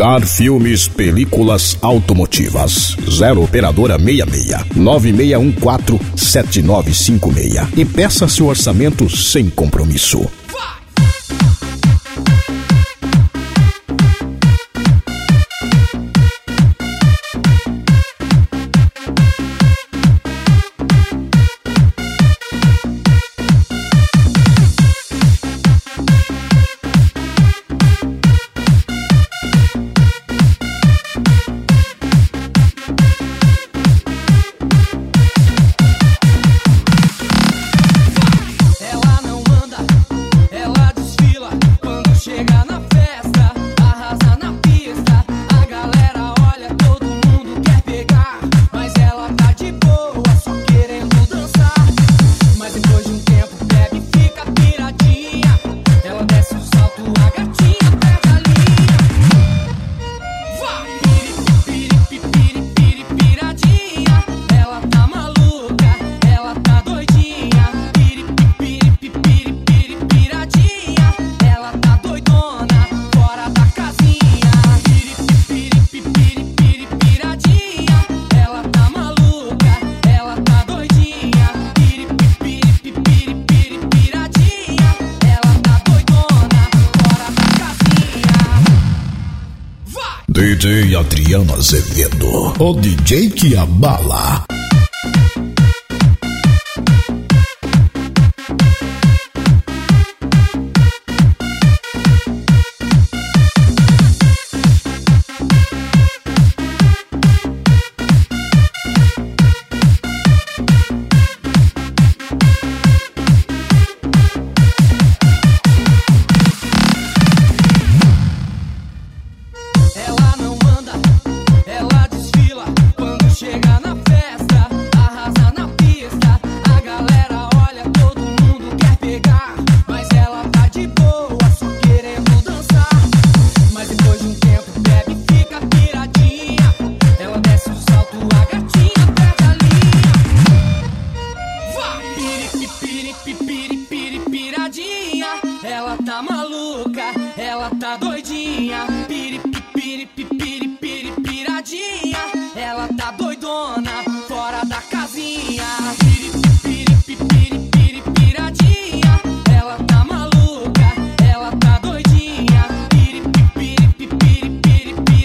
Car Filmes Películas Automotivas. 0 Operadora 66 9614-7956. E peça seu orçamento sem compromisso. DJ Adriano Azevedo, o DJ que abala. Ela tá maluca, ela tá doidinha, piradinha, ela tá doidona, fora da casinha, piradinha, ela tá maluca, ela tá doidinha,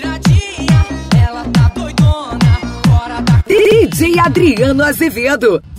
piradinha, ela tá doidona, fora da casinha. DJ Adriano Azevedo.